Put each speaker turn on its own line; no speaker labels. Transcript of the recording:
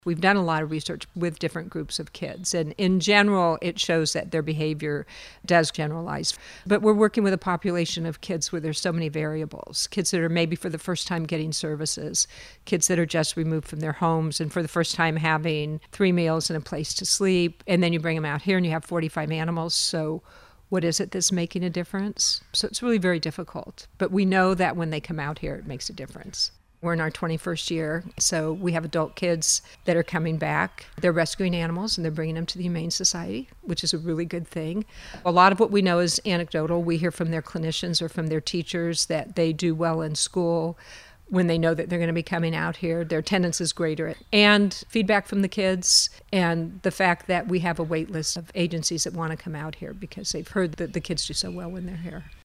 We've done a lot of research with different groups of kids, and in general, it shows that their behavior does generalize. But we're working with a population of kids where there's so many variables. Kids that are maybe for the first time getting services, kids that are just removed from their homes and for the first time having 3 meals and a place to sleep, and then you bring them out here and you have 45 animals, so what is it that's making a difference? So it's really very difficult. But we know that when they come out here, it makes a difference. We're in our 21st year, so we have adult kids that are coming back. They're rescuing animals and they're bringing them to the Humane Society, which is a really good thing. A lot of what we know is anecdotal. We hear from their clinicians or from their teachers that they do well in school when they know that they're going to be coming out here. Their attendance is greater. And feedback from the kids and the fact that we have a wait list of agencies that want to come out here because they've heard that the kids do so well when they're here.